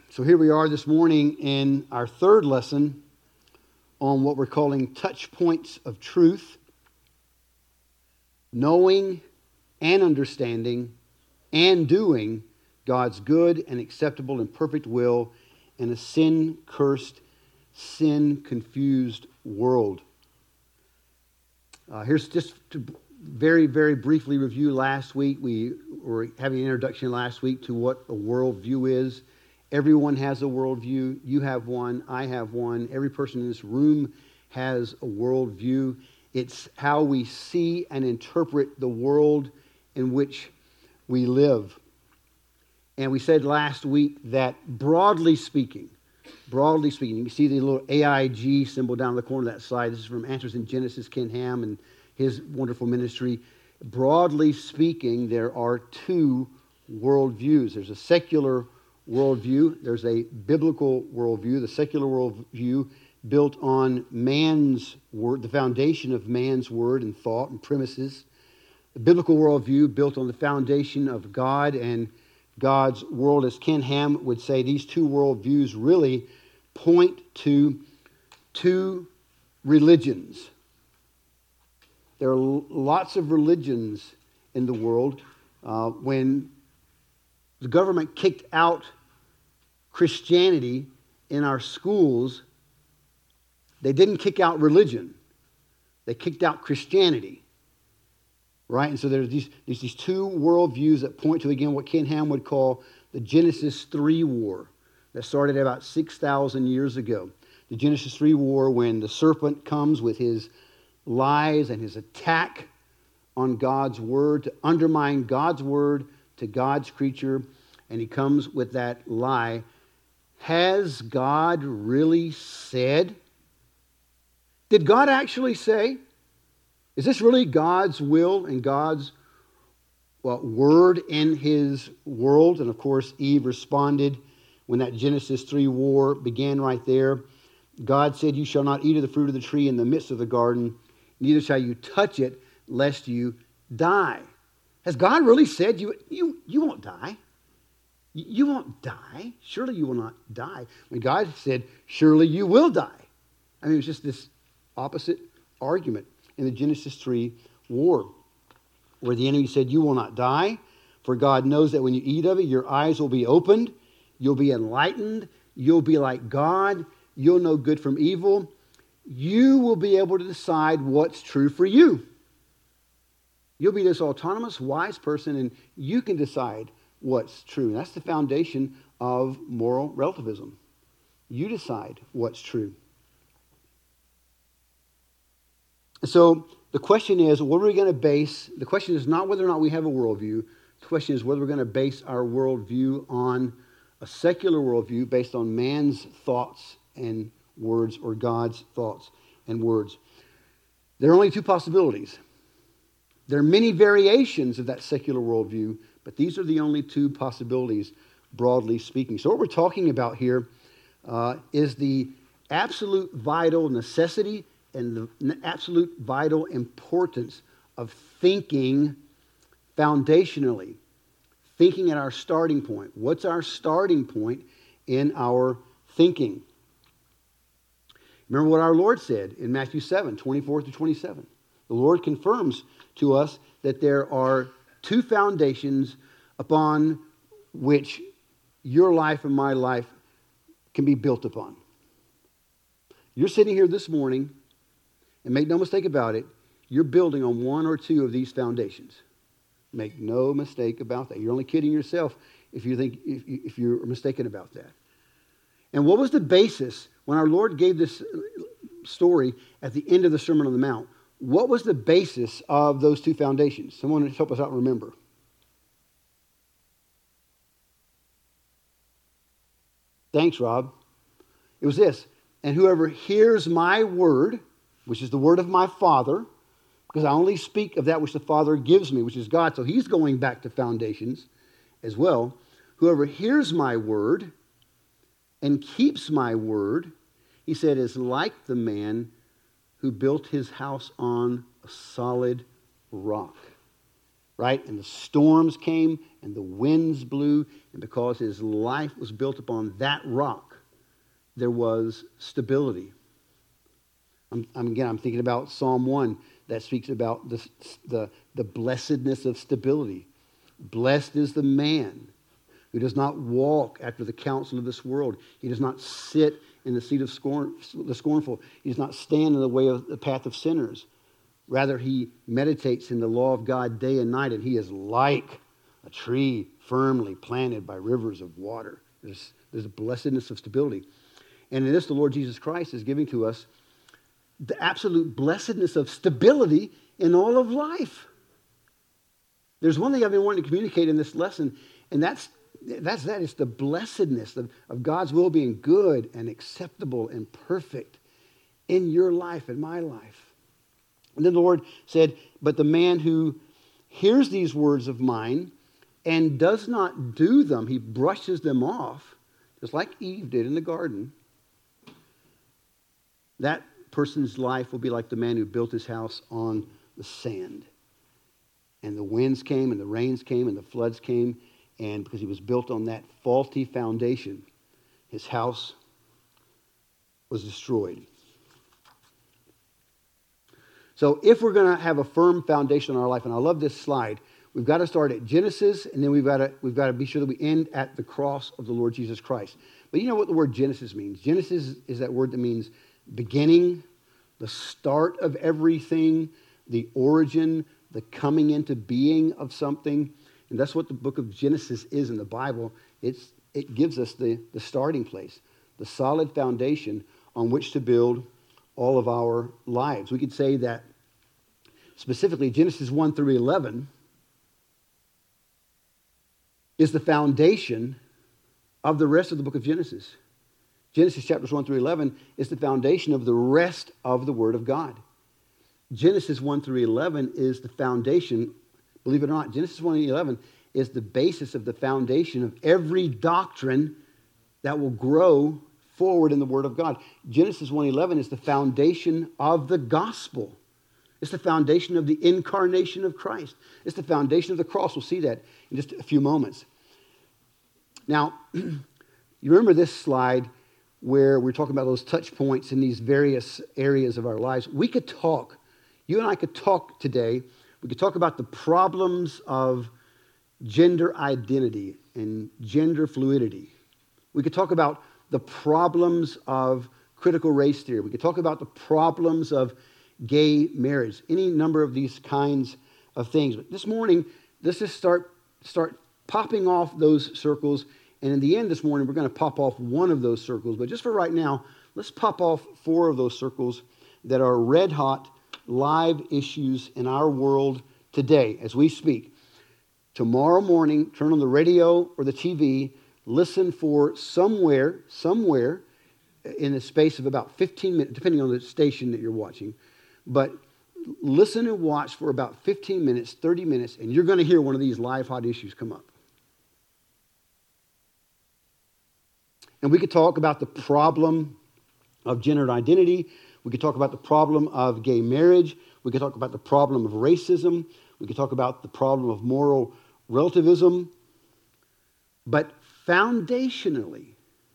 So here we are this morning in our third lesson on what we're calling touch points of truth, knowing and understanding and doing God's good and acceptable and perfect will in a sin-cursed, sin-confused world. Here's just to very, very briefly review last week. We were having an introduction last week to what a worldview is. Everyone has a worldview. You have one. I have one. Every person in this room has a worldview. It's how we see and interpret the world in which we live. And we said last week that broadly speaking, you can see the little AIG symbol down in the corner of that slide. This is from Answers in Genesis, Ken Ham and his wonderful ministry. Broadly speaking, there are two worldviews. There's a secular worldview. There's a biblical worldview. The secular worldview built on man's word, the foundation of man's word and thought and premises. The biblical worldview built on the foundation of God and God's world. As Ken Ham would say, these two worldviews really point to two religions. There are lots of religions in the world. When the government kicked out Christianity in our schools, they didn't kick out religion. They kicked out Christianity. Right? And so there's these two worldviews that point to, again, what Ken Ham would call the Genesis 3 war that started about 6,000 years ago. The Genesis 3 war, when the serpent comes with his lies and his attack on God's word to undermine God's word to God's creature, and he comes with that lie. Has God really said? Did God actually say? Is this really God's will and God's word in his world? And of course, Eve responded when that Genesis 3 war began right there. God said, "You shall not eat of the fruit of the tree in the midst of the garden, neither shall you touch it, lest you die." Has God really said you won't die? You won't die. Surely you will not die. When God said, "Surely you will die." I mean, it was just this opposite argument in the Genesis 3 war, where the enemy said, "You will not die, for God knows that when you eat of it, your eyes will be opened, you'll be enlightened, you'll be like God, you'll know good from evil, you will be able to decide what's true for you." You'll be this autonomous, wise person, and you can decide what's true. And that's the foundation of moral relativism. You decide what's true. So the question is, what are we going to base? The question is not whether or not we have a worldview. The question is whether we're going to base our worldview on a secular worldview based on man's thoughts and words or God's thoughts and words. There are only two possibilities. There are many variations of that secular worldview, but these are the only two possibilities, broadly speaking. So what we're talking about here is the absolute vital necessity and the absolute vital importance of thinking foundationally, thinking at our starting point. What's our starting point in our thinking? Remember what our Lord said in Matthew 7, 24 through 27. The Lord confirms to us that there are two foundations upon which your life and my life can be built upon. You're sitting here this morning, and make no mistake about it, you're building on one or two of these foundations. Make no mistake about that. You're only kidding yourself if you're mistaken about that. And what was the basis when our Lord gave this story at the end of the Sermon on the Mount? What was the basis of those two foundations? Someone help us out and remember. Thanks, Rob. It was this: "And whoever hears my word," which is the word of my Father, because I only speak of that which the Father gives me, which is God. So he's going back to foundations as well. "Whoever hears my word and keeps my word," he said, "is like the man who built his house on a solid rock." right? And the storms came and the winds blew. And because his life was built upon that rock, there was stability. I'm thinking about Psalm 1 that speaks about the blessedness of stability. Blessed is the man who does not walk after the counsel of this world. He does not sit in the seat of the scornful. He does not stand in the way of the path of sinners. Rather, he meditates in the law of God day and night, and he is like a tree firmly planted by rivers of water. There's a blessedness of stability. And in this, the Lord Jesus Christ is giving to us the absolute blessedness of stability in all of life. There's one thing I've been wanting to communicate in this lesson, and that's that. It's the blessedness of God's will being good and acceptable and perfect in your life and my life. And then the Lord said, but the man who hears these words of mine and does not do them, he brushes them off, just like Eve did in the garden, that person's life will be like the man who built his house on the sand. And the winds came and the rains came and the floods came, and because he was built on that faulty foundation, his house was destroyed. So if we're going to have a firm foundation in our life, and I love this slide, we've got to start at Genesis, and then we've got to be sure that we end at the cross of the Lord Jesus Christ. But you know what the word Genesis means? Genesis is that word that means beginning, the start of everything, the origin, the coming into being of something. And that's what the book of Genesis is in the Bible. It gives us the starting place, the solid foundation on which to build all of our lives. We could say that specifically Genesis 1 through 11 is the foundation of the rest of the book of Genesis. Genesis chapters 1 through 11 is the foundation of the rest of the Word of God. Genesis 1 through 11 is the foundation, believe it or not, Genesis 1 through 11 is the basis of the foundation of every doctrine that will grow forward in the Word of God. Genesis 1:11 is the foundation of the gospel. It's the foundation of the incarnation of Christ. It's the foundation of the cross. We'll see that in just a few moments. Now, you remember this slide where we're talking about those touch points in these various areas of our lives. We could talk, you and I could talk today, we could talk about the problems of gender identity and gender fluidity. We could talk about the problems of critical race theory. We could talk about the problems of gay marriage, any number of these kinds of things. But this morning, let's just start popping off those circles. And in the end this morning, we're going to pop off one of those circles. But just for right now, let's pop off 4 of those circles that are red hot, live issues in our world today as we speak. Tomorrow morning, turn on the radio or the TV, listen for somewhere in the space of about 15 minutes, depending on the station that you're watching. But listen and watch for about 15 minutes, 30 minutes, and you're going to hear one of these live hot issues come up. And we could talk about the problem of gender identity. We could talk about the problem of gay marriage. We could talk about the problem of racism. We could talk about the problem of moral relativism. But foundationally,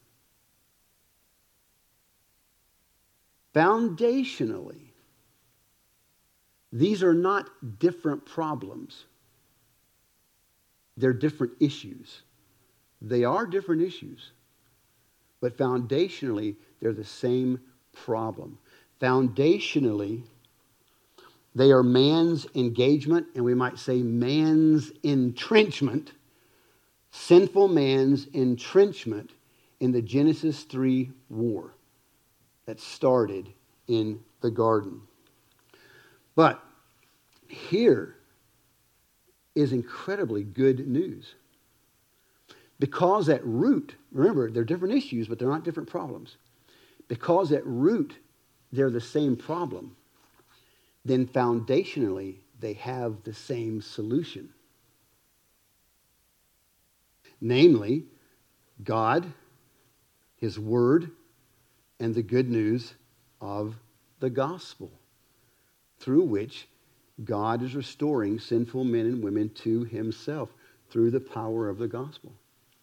these are not different problems. They're different issues. They are different issues, but foundationally, they're the same problem. Foundationally, they are man's engagement, and we might say man's entrenchment, sinful man's entrenchment in the Genesis 3 war that started in the garden. But here is incredibly good news. Because at root, remember, they're different issues, but they're not different problems. Because at root, they're the same problem, then foundationally, they have the same solution. Namely, God, His Word, and the good news of the gospel, through which God is restoring sinful men and women to himself through the power of the gospel.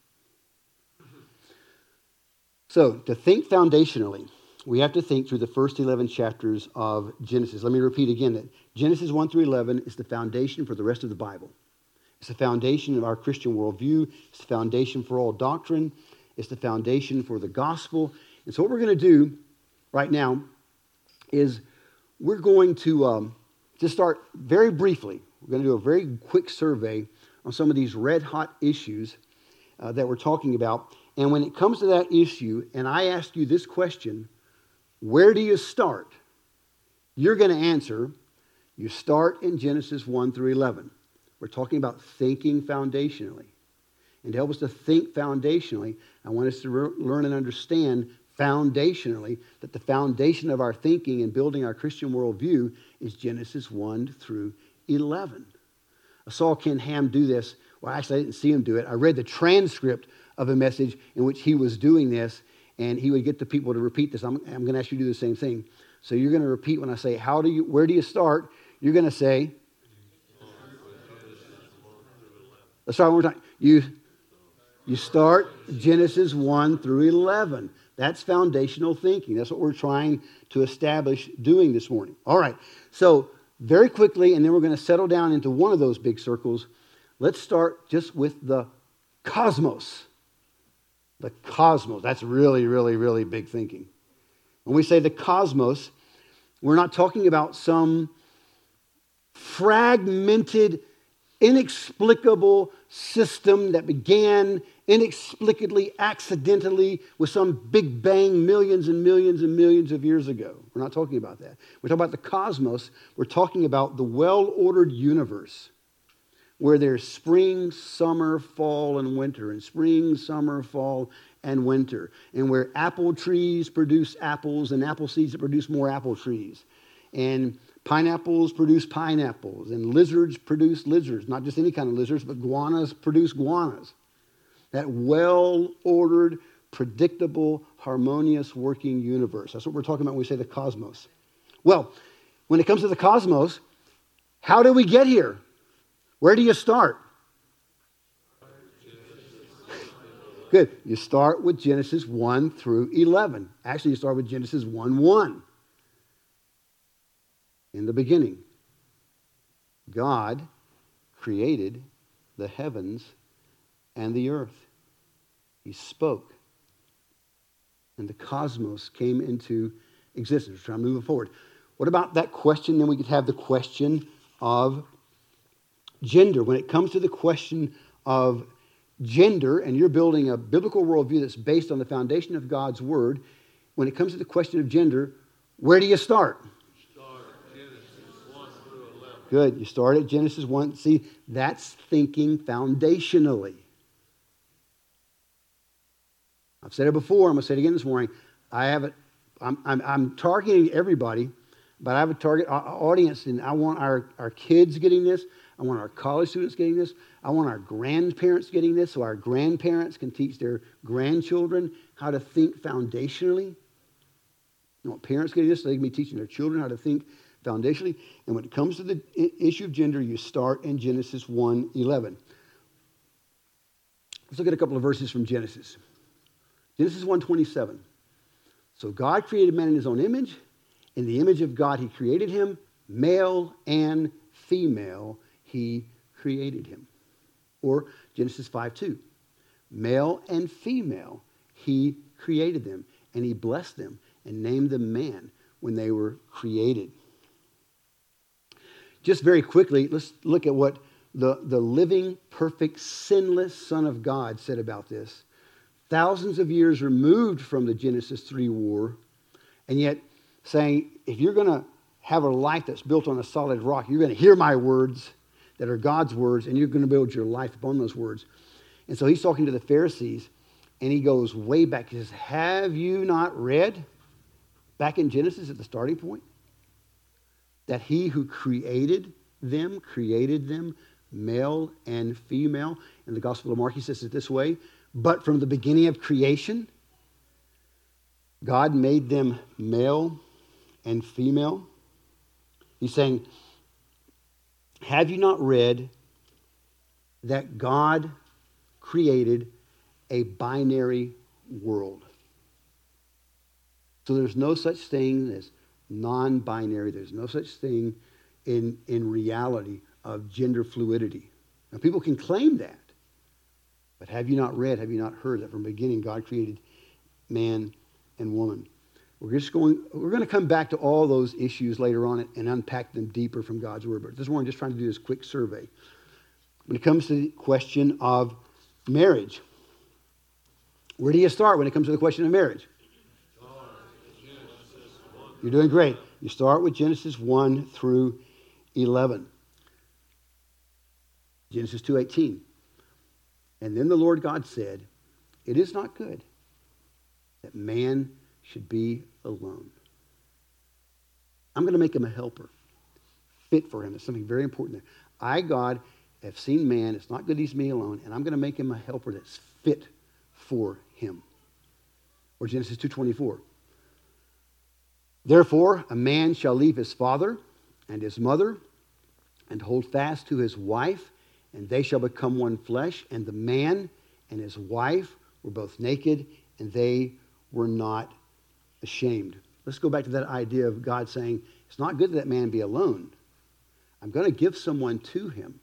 So, to think foundationally, we have to think through the first 11 chapters of Genesis. Let me repeat again that Genesis 1 through 11 is the foundation for the rest of the Bible. It's the foundation of our Christian worldview. It's the foundation for all doctrine. It's the foundation for the gospel. And so what we're going to do right now is we're going to just start very briefly. We're going to do a very quick survey on some of these red-hot issues that we're talking about. And when it comes to that issue, and I ask you this question, where do you start? You're going to answer, you start in Genesis 1 through 11. We're talking about thinking foundationally. And to help us to think foundationally, I want us to learn and understand foundationally that the foundation of our thinking and building our Christian worldview is Genesis 1 through 11. I saw Ken Ham do this. Well, actually, I didn't see him do it. I read the transcript of a message in which he was doing this, and he would get the people to repeat this. I'm going to ask you to do the same thing. So you're going to repeat when I say, where do you start? You're going to say, let's start one more time. You start Genesis 1 through 11. That's foundational thinking. That's what we're trying to establish doing this morning. All right. So very quickly, and then we're going to settle down into one of those big circles. Let's start just with the cosmos. The cosmos. That's really, really, really big thinking. When we say the cosmos, we're not talking about some fragmented, inexplicable system that began inexplicably, accidentally, with some big bang millions and millions and millions of years ago. We're not talking about that. We're talking about the cosmos. We're talking about the well-ordered universe where there's spring, summer, fall, and winter, and spring, summer, fall, and winter, and where apple trees produce apples and apple seeds that produce more apple trees, and pineapples produce pineapples, and lizards produce lizards, not just any kind of lizards, but guanas produce guanas. That well-ordered, predictable, harmonious working universe. That's what we're talking about when we say the cosmos. Well, when it comes to the cosmos, how did we get here? Where do you start? Good. You start with Genesis 1 through 11. Actually, you start with Genesis 1:1. In the beginning, God created the heavens and the earth. He spoke, and the cosmos came into existence. We're trying to move it forward. What about that question? Then we could have the question of gender. When it comes to the question of gender, and you're building a biblical worldview that's based on the foundation of God's Word, when it comes to the question of gender, where do you start? Genesis 1 through 11. Good. You start at Genesis 1. See, that's thinking foundationally. I've said it before. I'm going to say it again this morning. I'm targeting everybody, but I have a target audience, and I want our kids getting this. I want our college students getting this. I want our grandparents getting this so our grandparents can teach their grandchildren how to think foundationally. I want parents getting this so they can be teaching their children how to think foundationally. And when it comes to the issue of gender, you start in Genesis 1:11. Let's look at a couple of verses from Genesis. Genesis 1:27. So God created man in his own image. In the image of God he created him. Male and female he created him. Or Genesis 5:2. Male and female he created them. And he blessed them and named them man when they were created. Just very quickly, let's look at what the living, perfect, sinless Son of God said about this. Thousands of years removed from the Genesis 3 war, and yet saying, if you're going to have a life that's built on a solid rock, you're going to hear my words that are God's words, and you're going to build your life upon those words. And so he's talking to the Pharisees, and he goes way back. He says, have you not read back in Genesis at the starting point that he who created them, male and female? In the Gospel of Mark, he says it this way, but from the beginning of creation, God made them male and female. He's saying, Have you not read that God created a binary world? So there's no such thing as non-binary. There's no such thing in reality of gender fluidity. Now, people can claim that. But have you not read, have you not heard that from the beginning God created man and woman? We're going to come back to all those issues later on and unpack them deeper from God's Word. But this morning, just trying to do this quick survey. When it comes to the question of marriage, where do you start when it comes to the question of marriage? You're doing great. You start with Genesis 1 through 11. Genesis 2:18. And then the Lord God said, "It is not good that man should be alone. I'm going to make him a helper, fit for him." That's something very important there. I, God, have seen man. It's not good he's me alone, and I'm going to make him a helper that's fit for him. Or Genesis 2:24. Therefore, a man shall leave his father and his mother and hold fast to his wife, and they shall become one flesh. And the man and his wife were both naked, and they were not ashamed. Let's go back to that idea of God saying, it's not good that man be alone. I'm going to give someone to him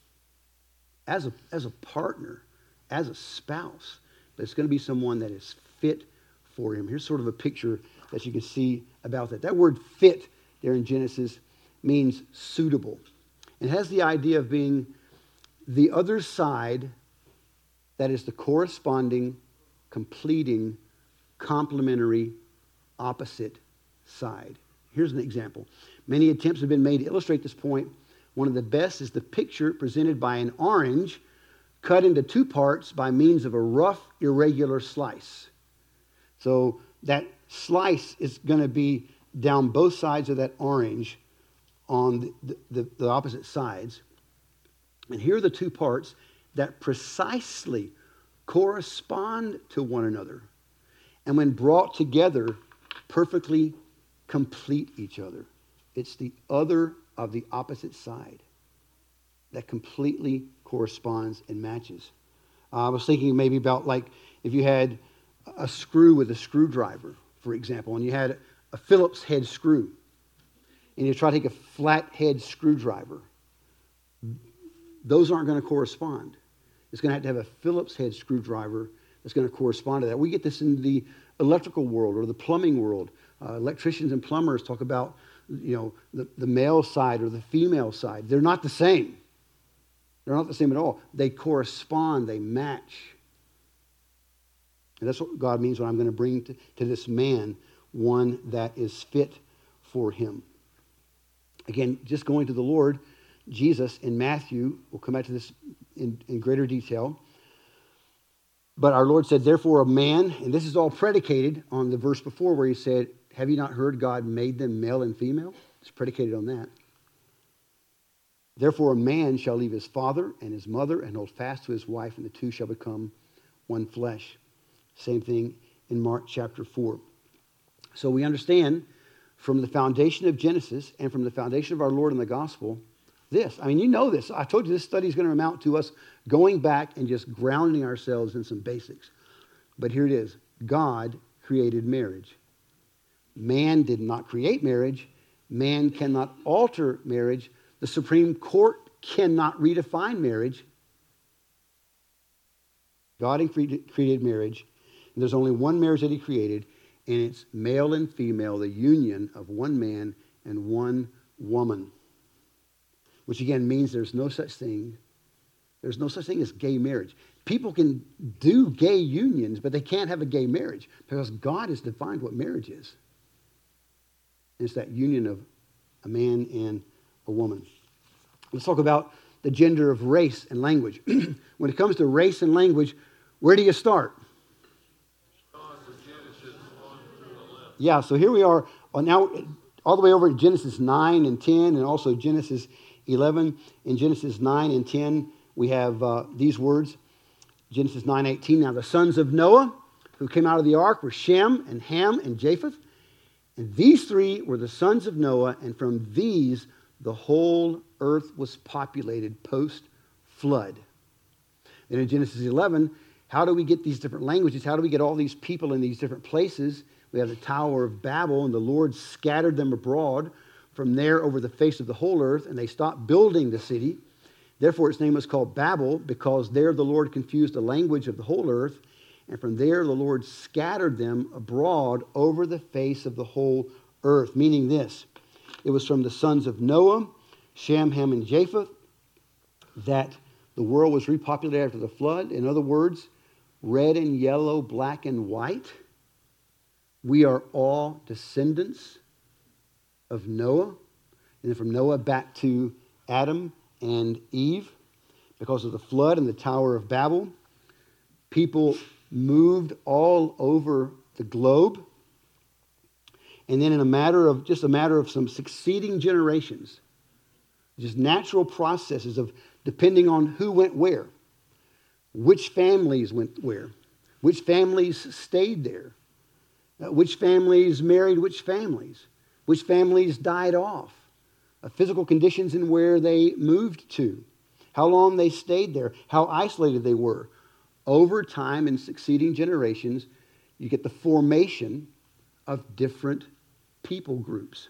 as a partner, as a spouse. But it's going to be someone that is fit for him. Here's sort of a picture that you can see about that. That word fit there in Genesis means suitable. It has the idea of being the other side that is the corresponding, completing, complementary, opposite side. Here's an example. Many attempts have been made to illustrate this point. One of the best is the picture presented by an orange cut into two parts by means of a rough, irregular slice. So that slice is going to be down both sides of that orange on the opposite sides. And here are the two parts that precisely correspond to one another. And when brought together, perfectly complete each other. It's the other of the opposite side that completely corresponds and matches. I was thinking maybe about like if you had a screw with a screwdriver, for example, and you had a Phillips head screw, and you try to take a flat head screwdriver. Those aren't going to correspond. It's going to have a Phillips head screwdriver that's going to correspond to that. We get this in the electrical world or the plumbing world. Electricians and plumbers talk about, the male side or the female side. They're not the same. They're not the same at all. They correspond. They match. And that's what God means when I'm going to bring to this man one that is fit for him. Again, just going to the Lord Jesus in Matthew, we'll come back to this in greater detail. But our Lord said, therefore a man, and this is all predicated on the verse before where he said, have you not heard God made them male and female? It's predicated on that. Therefore a man shall leave his father and his mother and hold fast to his wife, and the two shall become one flesh. Same thing in Mark chapter 4. So we understand from the foundation of Genesis and from the foundation of our Lord in the gospel, this. I mean, you know this. I told you this study is going to amount to us going back and just grounding ourselves in some basics. But here it is. God created marriage. Man did not create marriage. Man cannot alter marriage. The Supreme Court cannot redefine marriage. God created marriage. And there's only one marriage that he created, and it's male and female, the union of one man and one woman. Which again means there's no such thing as gay marriage. People can do gay unions, but they can't have a gay marriage because God has defined what marriage is. And it's that union of a man and a woman. Let's talk about the gender of race and language. When it comes to race and language, where do you start? Yeah, so here we are now all the way over at Genesis 9 and 10 and also Genesis 11. In Genesis 9 and 10, we have these words. Genesis 9:18. Now the sons of Noah who came out of the ark were Shem and Ham and Japheth. And these three were the sons of Noah, and from these the whole earth was populated post-flood. Then in Genesis 11, how do we get these different languages? How do we get all these people in these different places? We have the Tower of Babel, and the Lord scattered them abroad from there over the face of the whole earth, and they stopped building the city. Therefore, its name was called Babel, because there the Lord confused the language of the whole earth, and from there the Lord scattered them abroad over the face of the whole earth. Meaning this, it was from the sons of Noah, Shem, Ham, and Japheth, that the world was repopulated after the flood. In other words, red and yellow, black and white. We are all descendants of Noah. And then from Noah back to Adam and Eve. Because of the flood and the Tower of Babel, people moved all over the globe. And then in a matter of some succeeding generations, just natural processes of depending on who went where, which families went where, which families stayed there, which families married which families died off, physical conditions in where they moved to, how long they stayed there, how isolated they were. Over time in succeeding generations, you get the formation of different people groups.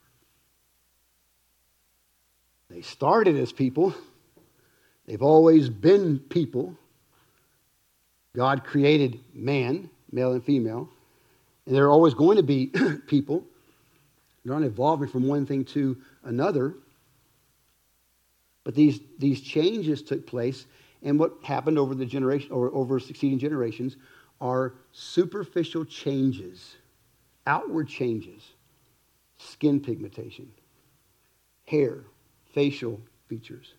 They started as people. They've always been people. God created man, male and female, and they're always going to be people. They're not evolving from one thing to another. But these changes took place, and what happened over the generation or over succeeding generations are superficial changes, outward changes, skin pigmentation, hair, facial features.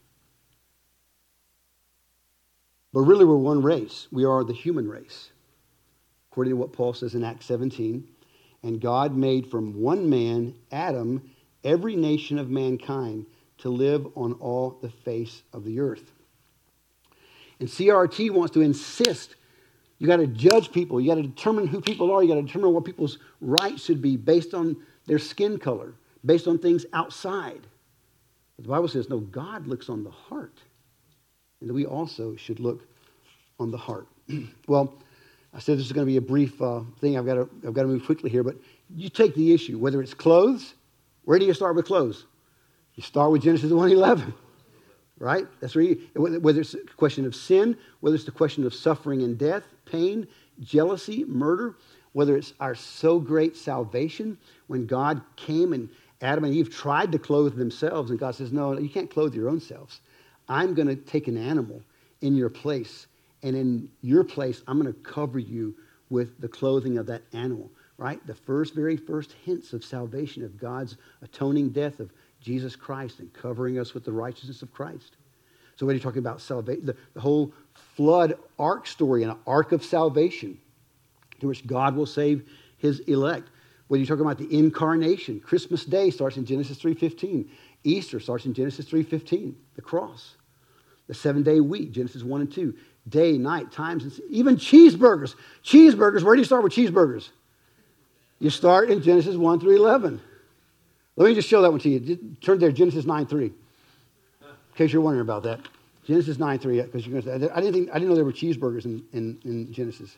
But really, we're one race. We are the human race, according to what Paul says in Acts 17. And God made from one man, Adam, every nation of mankind to live on all the face of the earth. And CRT wants to insist you got to judge people. You got to determine who people are. You got to determine what people's rights should be based on their skin color, based on things outside. But the Bible says, no, God looks on the heart. And we also should look on the heart. Well, I said this is going to be a brief thing. I've got to move quickly here. But you take the issue, whether it's clothes. Where do you start with clothes? You start with Genesis 1:11, right? That's where whether it's a question of sin, whether it's the question of suffering and death, pain, jealousy, murder, whether it's our so great salvation, when God came and Adam and Eve tried to clothe themselves, and God says, no, you can't clothe your own selves. I'm going to take an animal in your place, and in your place, I'm going to cover you with the clothing of that animal, right? The very first hints of salvation, of God's atoning death of Jesus Christ and covering us with the righteousness of Christ. So when you're talking about salvation, the whole flood ark story, an ark of salvation, to which God will save his elect. When you're talking about the incarnation, Christmas Day starts in Genesis 3:15. Easter starts in Genesis 3:15, the cross. The 7-day week, Genesis 1 and 2. Day, night, times, and even cheeseburgers. Cheeseburgers, where do you start with cheeseburgers? You start in Genesis 1 through 11. Let me just show that one to you. Just turn there, Genesis 9:3. In case you're wondering about that. Genesis 9:3, because you're going to say, I didn't know there were cheeseburgers in Genesis.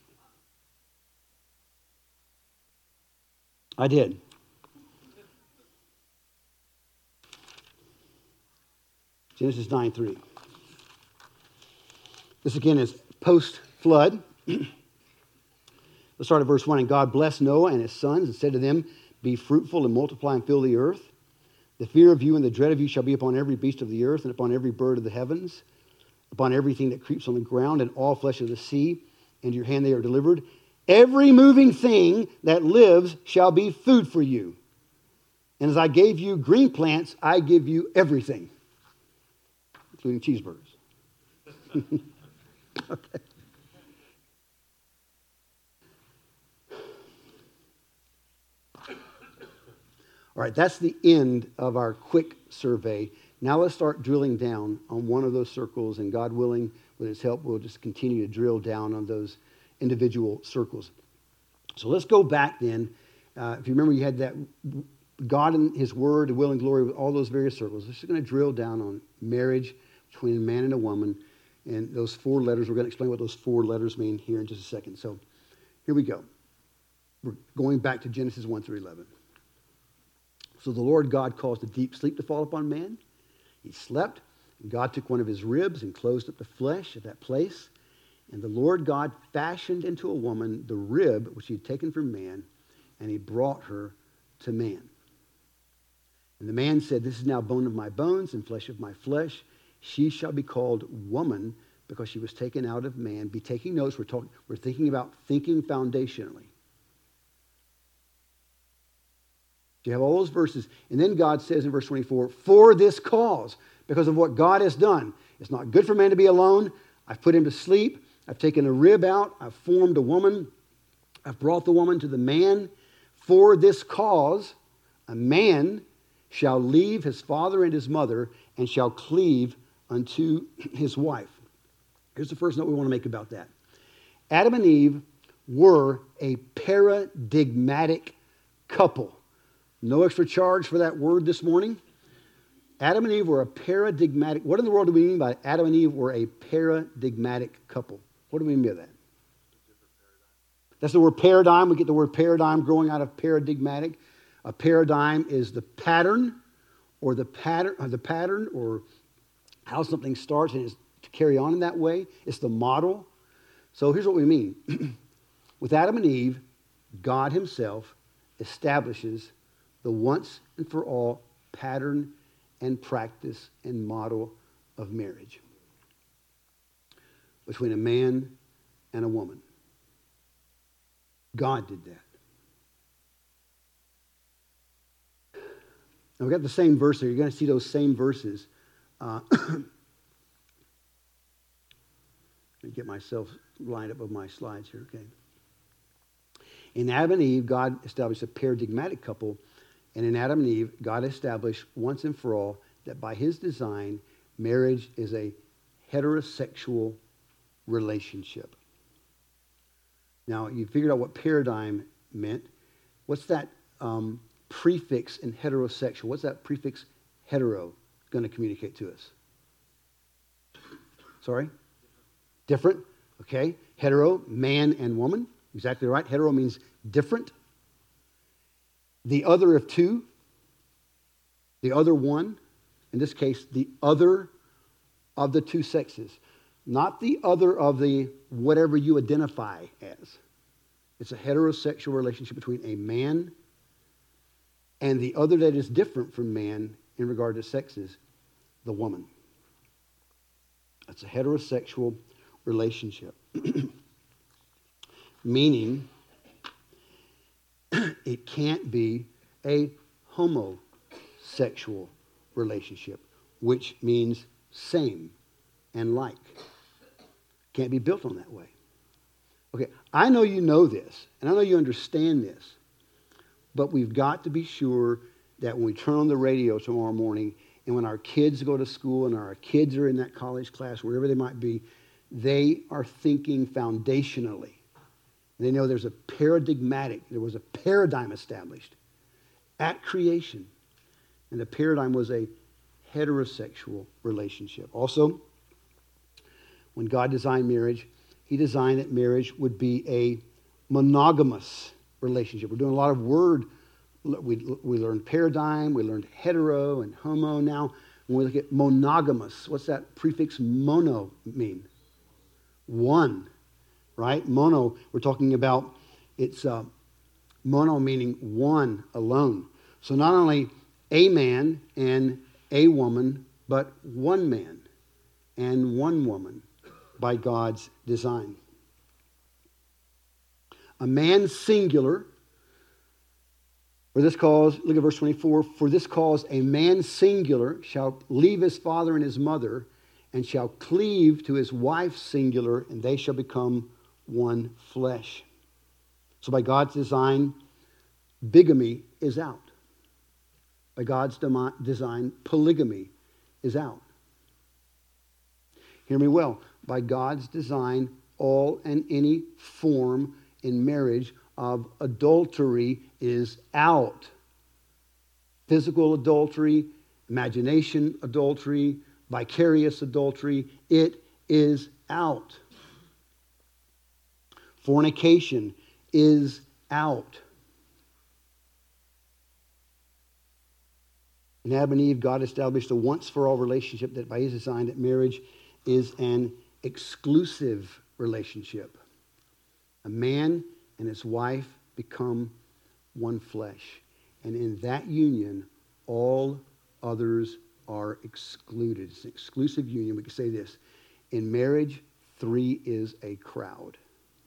I did. Genesis 9:3. This again is post-flood. Let's start at verse 1. And God blessed Noah and his sons and said to them, be fruitful and multiply and fill the earth. The fear of you and the dread of you shall be upon every beast of the earth and upon every bird of the heavens, upon everything that creeps on the ground and all flesh of the sea. Into your hand they are delivered. Every moving thing that lives shall be food for you. And as I gave you green plants, I give you everything, including cheeseburgers. Okay. All right, that's the end of our quick survey. Now let's start drilling down on one of those circles, and God willing, with his help, we'll just continue to drill down on those individual circles. So let's go back then. If you remember, you had that God and his word, the will and glory, all those various circles. We're just going to drill down on marriage between a man and a woman. And those 4 letters, we're going to explain what those 4 letters mean here in just a second. So here we go. We're going back to Genesis 1 through 11. So the Lord God caused a deep sleep to fall upon man. He slept, and God took one of his ribs and closed up the flesh at that place. And the Lord God fashioned into a woman the rib which he had taken from man, and he brought her to man. And the man said, "This is now bone of my bones and flesh of my flesh. She shall be called woman because she was taken out of man." Be taking notes. We're thinking about thinking foundationally. You have all those verses. And then God says in verse 24, "For this cause," because of what God has done. It's not good for man to be alone. I've put him to sleep. I've taken a rib out. I've formed a woman. I've brought the woman to the man. "For this cause, a man shall leave his father and his mother and shall cleave unto his wife." Here's the first note we want to make about that. Adam and Eve were a paradigmatic couple. No extra charge for that word this morning. Adam and Eve were a paradigmatic. What in the world do we mean by Adam and Eve were a paradigmatic couple? What do we mean by that? That's the word paradigm. We get the word paradigm growing out of paradigmatic. A paradigm is the pattern or how something starts and is to carry on in that way. It's the model. So here's what we mean. With Adam and Eve, God himself establishes the once and for all pattern and practice and model of marriage between a man and a woman. God did that. Now we've got the same verse there. You're going to see those same verses. Let me get myself lined up with my slides here, okay? In Adam and Eve, God established a paradigmatic couple. And in Adam and Eve, God established once and for all that by his design, marriage is a heterosexual relationship. Now, you figured out what paradigm meant. What's that prefix in heterosexual? What's that prefix hetero going to communicate to us? Sorry? Different. Okay. Hetero, man and woman. Exactly right. Hetero means different. The other of two. The other one. In this case, the other of the two sexes. Not the other of the whatever you identify as. It's a heterosexual relationship between a man and the other that is different from man in regard to sexes, the woman. It's a heterosexual relationship. Meaning, it can't be a homosexual relationship, which means same and like. Can't be built on that way. Okay, I know you know this, and I know you understand this, but we've got to be sure that when we turn on the radio tomorrow morning, and when our kids go to school, and our kids are in that college class, wherever they might be, they are thinking foundationally. They know there was a paradigm established at creation. And the paradigm was a heterosexual relationship. Also, when God designed marriage, he designed that marriage would be a monogamous relationship. We're doing a lot of word. We learned paradigm, we learned hetero and homo. Now, when we look at monogamous, what's that prefix mono mean? One, right? Mono, we're talking about, it's mono meaning one, alone. So not only a man and a woman, but one man and one woman by God's design. A man singular. For this cause, look at verse 24. For this cause, a man singular shall leave his father and his mother and shall cleave to his wife singular, and they shall become one flesh. So by God's design, bigamy is out. By God's design, polygamy is out. Hear me well. By God's design, all and any form in marriage of adultery is out. physical adultery, imagination adultery, vicarious adultery. It is out. Fornication is out. In Adam and Eve, God established a once-for-all relationship that by his design that marriage is an exclusive relationship. A man and his wife become one flesh. And in that union, all others are excluded. It's an exclusive union. We can say this. In marriage, 3 is a crowd.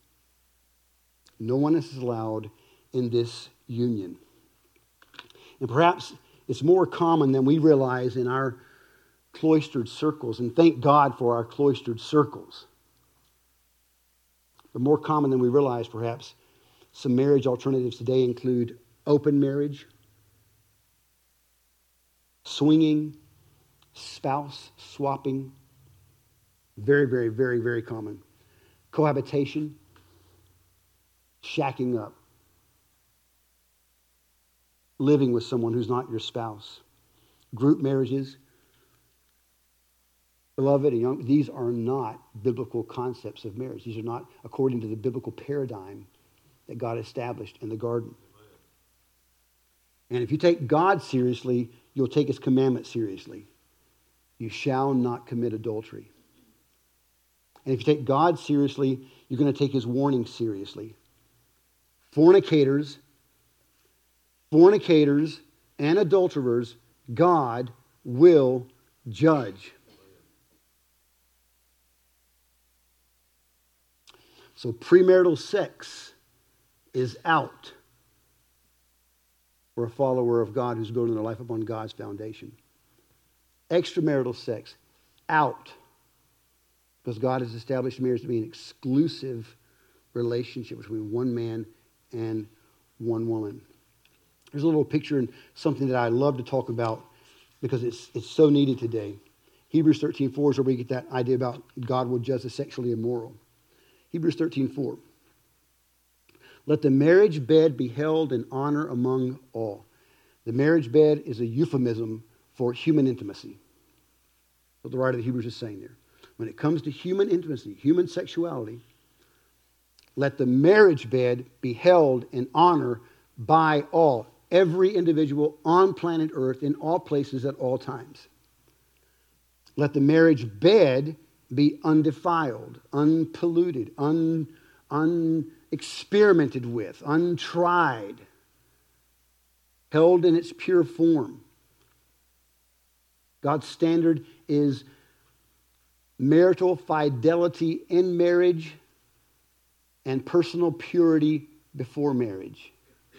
No one is allowed in this union. And perhaps it's more common than we realize in our cloistered circles. And thank God for our cloistered circles. But more common than we realize, perhaps, some marriage alternatives today include open marriage, swinging, spouse swapping, very, very, very, very common. Cohabitation, shacking up, living with someone who's not your spouse, group marriages. Beloved, these are not biblical concepts of marriage. These are not according to the biblical paradigm that God established in the garden. And if you take God seriously, you'll take his commandment seriously. You shall not commit adultery. And if you take God seriously, you're going to take his warning seriously. Fornicators and adulterers, God will judge. So premarital sex is out for a follower of God who's building their life upon God's foundation. Extramarital sex, out. Because God has established marriage to be an exclusive relationship between one man and one woman. There's a little picture and something that I love to talk about because it's so needed today. Hebrews 13:4 is where we get that idea about God will judge the sexually immoral. Hebrews 13:4. Let the marriage bed be held in honor among all. The marriage bed is a euphemism for human intimacy. That's what the writer of the Hebrews is saying there. When it comes to human intimacy, human sexuality, let the marriage bed be held in honor by all. Every individual on planet Earth, in all places, at all times. Let the marriage bed be undefiled, unpolluted, unexperimented with, untried, held in its pure form. God's standard is marital fidelity in marriage and personal purity before marriage.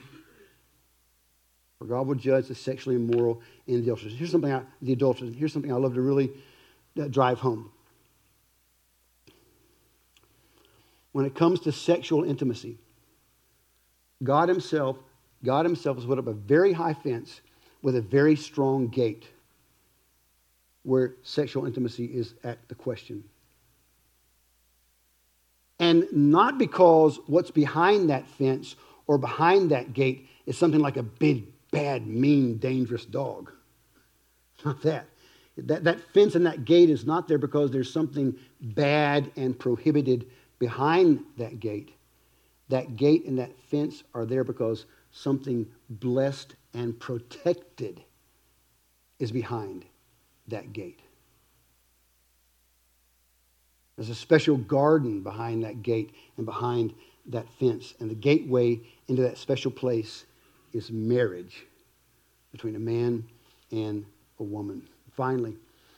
For God will judge the sexually immoral and the adulterers. Here's something I love to really drive home. When it comes to sexual intimacy, God himself has put up a very high fence with a very strong gate where sexual intimacy is at the question. And not because what's behind that fence or behind that gate is something like a big, bad, mean, dangerous dog. It's not that. That fence and that gate is not there because there's something bad and prohibited behind that gate. That gate and that fence are there because something blessed and protected is behind that gate. There's a special garden behind that gate and behind that fence. And the gateway into that special place is marriage between a man and a woman. Finally,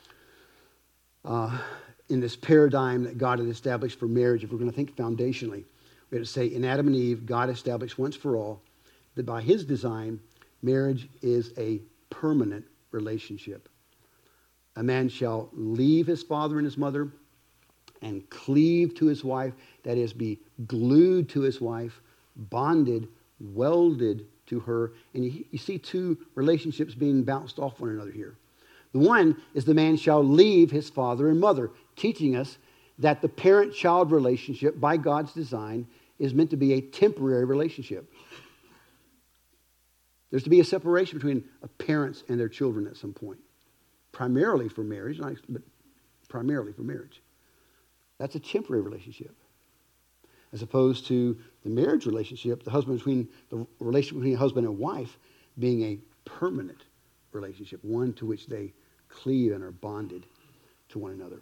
in this paradigm that God had established for marriage, if we're going to think foundationally, we have to say in Adam and Eve, God established once for all that by his design, marriage is a permanent relationship. A man shall leave his father and his mother and cleave to his wife, that is, be glued to his wife, bonded, welded to her. And you see two relationships being bounced off one another here. The one is the man shall leave his father and mother, teaching us that the parent-child relationship by God's design is meant to be a temporary relationship. There's to be a separation between parents and their children at some point. Primarily for marriage, but primarily for marriage. That's a temporary relationship. As opposed to the marriage relationship, the relationship between a husband and wife being a permanent relationship, one to which they cleave and are bonded to one another.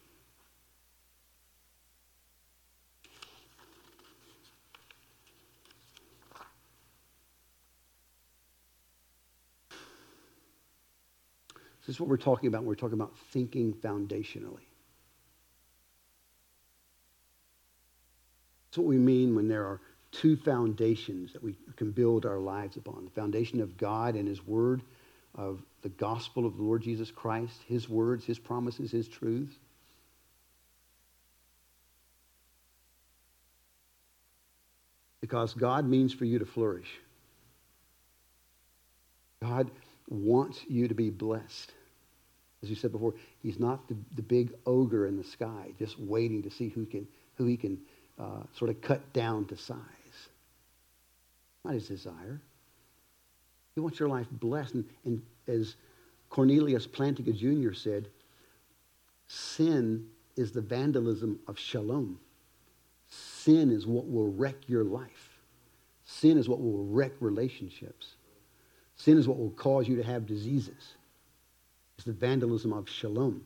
This is what we're talking about when we're talking about thinking foundationally. That's what we mean when there are two foundations that we can build our lives upon. The foundation of God and His Word, of the gospel of the Lord Jesus Christ, His words, His promises, His truths. Because God means for you to flourish. God wants you to be blessed. As you said before, He's not the big ogre in the sky, just waiting to see who He can sort of cut down to size. Not His desire. He wants your life blessed. And as Cornelius Plantinga Jr. said, sin is the vandalism of shalom. Sin is what will wreck your life. Sin is what will wreck relationships. Sin is what will cause you to have diseases. It's the vandalism of shalom.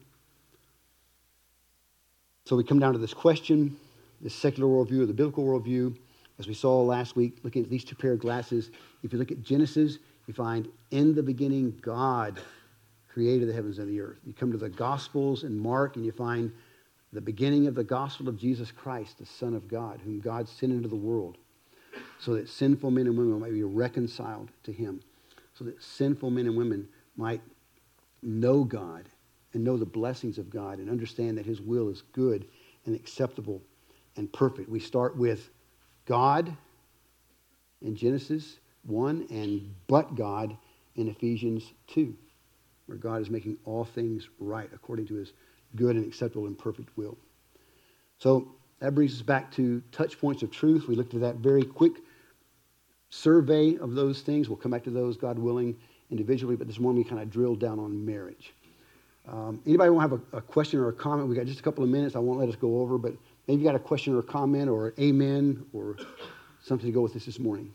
So we come down to this question, the secular worldview or the biblical worldview. As we saw last week, looking at these two pair of glasses, if you look at Genesis, you find in the beginning God created the heavens and the earth. You come to the Gospels in Mark and you find the beginning of the gospel of Jesus Christ, the Son of God, whom God sent into the world so that sinful men and women might be reconciled to Him, so that sinful men and women might know God and know the blessings of God and understand that His will is good and acceptable and perfect. We start with God in Genesis 1 and but God in Ephesians 2, where God is making all things right according to His good and acceptable and perfect will. So that brings us back to touch points of truth. We looked at that very quick survey of those things. We'll come back to those, God willing, individually, but this morning we kind of drilled down on marriage. Anybody want to have a question or a comment? We got just a couple of minutes. I won't let us go over, but maybe you got a question or a comment or amen or something to go with this morning.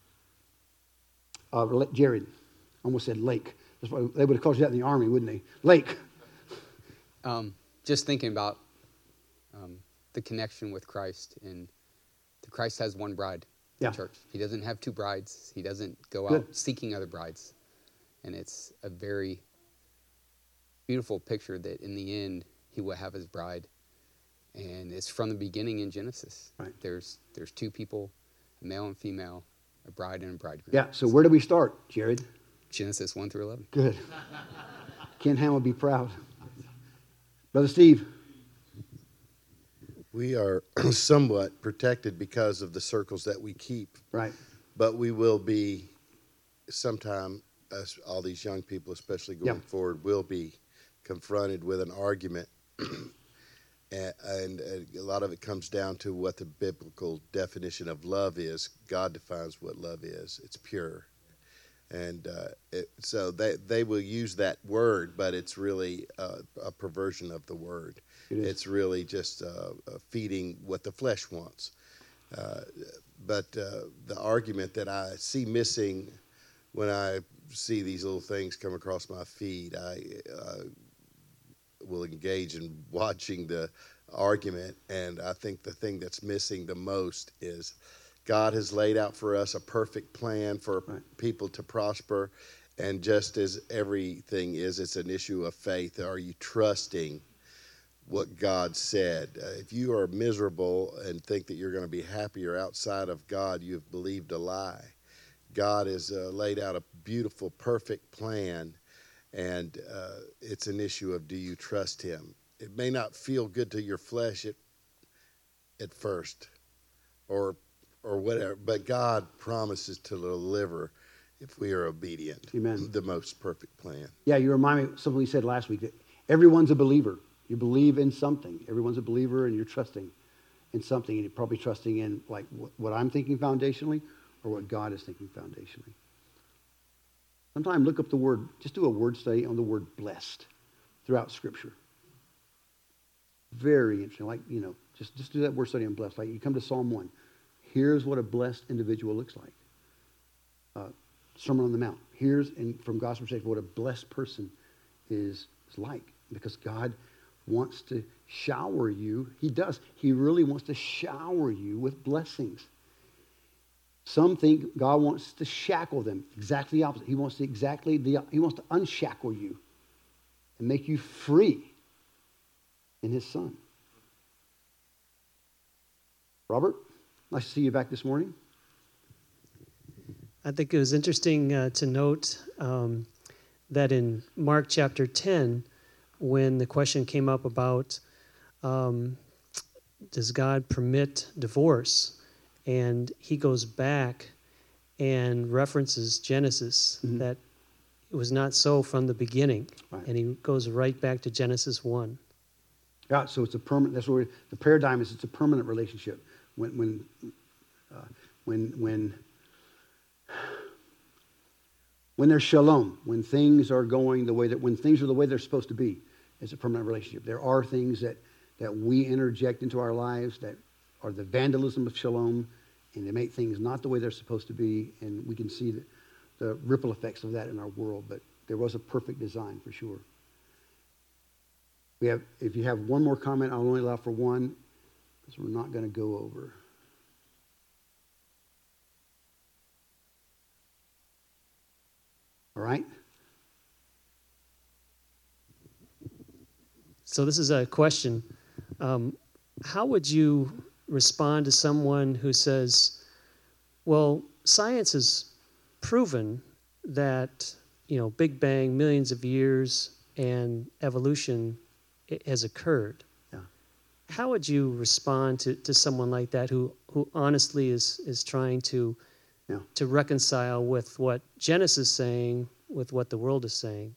Jared, almost said Lake. They would have called you that in the Army, wouldn't they? Lake. Just thinking about the connection with Christ, and Christ has one bride in church. He doesn't have two brides. He doesn't go out seeking other brides. And it's a very beautiful picture that in the end He will have His bride. And it's from the beginning in Genesis. Right. There's two people, a male and female, a bride and a bridegroom. Yeah, so where do we start, Jared? Genesis 1 through 11. Good. Ken Ham will be proud. Brother Steve. We are somewhat protected because of the circles that we keep. Right. But we will be sometime, as all these young people, especially going forward, will be confronted with an argument. And a lot of it comes down to what the biblical definition of love is. God defines what love is. It's pure. And so they will use that word, but it's really a perversion of the word. It's really just feeding what the flesh wants. But the argument that I see missing when I see these little things come across my feed, I will engage in watching the argument, and I think the thing that's missing the most is God has laid out for us a perfect plan for people to prosper, and just as everything is, it's an issue of faith. Are you trusting what God said? If you are miserable and think that you're going to be happier outside of God, you've believed a lie. God has laid out a beautiful, perfect plan, and it's an issue of, do you trust Him? It may not feel good to your flesh at first, or whatever, but God promises to deliver if we are obedient. Amen. The most perfect plan. Yeah, you remind me of something we said last week, that everyone's a believer. You believe in something. Everyone's a believer, and you're trusting in something, and you're probably trusting in like what I'm thinking foundationally or what God is thinking foundationally. Sometime look up the word, just do a word study on the word blessed throughout Scripture. Very interesting. Like, just do that word study on blessed. Like you come to Psalm 1. Here's what a blessed individual looks like. Sermon on the Mount. Here's, from God's perspective, what a blessed person is like. Because God wants to shower you. He does. He really wants to shower you with blessings. Some think God wants to shackle them. Exactly the opposite. He wants to unshackle you and make you free in his Son. Robert, nice to see you back this morning. I think it was interesting to note that in Mark chapter 10, when the question came up about does God permit divorce, and he goes back and references Genesis, that it was not so from the beginning. Right. And he goes right back to Genesis 1. Yeah, so it's a permanent, that's where the paradigm is, it's a permanent relationship. When there's shalom, when things are going the way when things are the way they're supposed to be, it's a permanent relationship. There are things that we interject into our lives that are the vandalism of shalom, and they make things not the way they're supposed to be, and we can see the ripple effects of that in our world. But there was a perfect design for sure. If you have one more comment, I'll only allow for one, because we're not going to go over. All right? So this is a question. How would you respond to someone who says, well, science has proven that, Big Bang, millions of years, and evolution has occurred? Yeah. How would you respond to someone like that who honestly is trying to reconcile with what Genesis is saying with what the world is saying?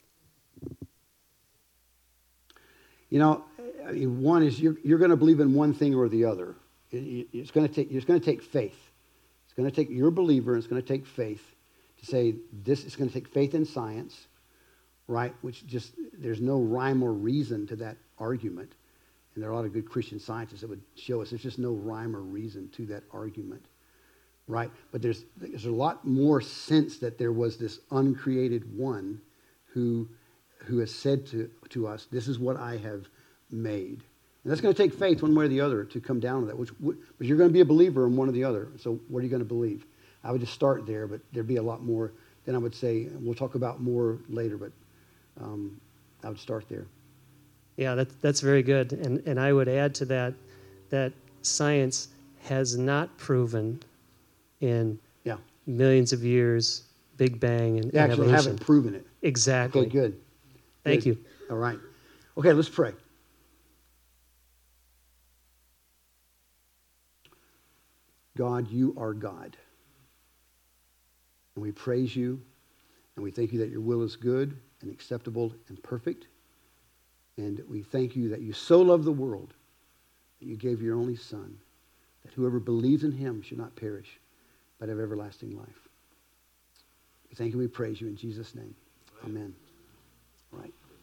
One is you're going to believe in one thing or the other. It's going to take faith. It's going to take, you're a believer, and it's going to take faith to say this. It's going to take faith in science, right? Which just, there's no rhyme or reason to that argument. And there are a lot of good Christian scientists that would show us there's just no rhyme or reason to that argument, right? But there's a lot more sense that there was this uncreated one who has said to us, this is what I have made. And that's going to take faith one way or the other to come down to that. But you're going to be a believer in one or the other. So what are you going to believe? I would just start there, but there'd be a lot more. Then I would say, we'll talk about more later, but I would start there. Yeah, that's very good. And I would add to that science has not proven in millions of years, Big Bang and evolution. They actually haven't proven it. Exactly. Okay, good. Thank you. All right. Okay, let's pray. God, you are God. And we praise you, and we thank you that your will is good and acceptable and perfect. And we thank you that you so love the world that you gave your only Son, that whoever believes in him should not perish, but have everlasting life. We thank you, we praise you in Jesus' name. Amen. All right.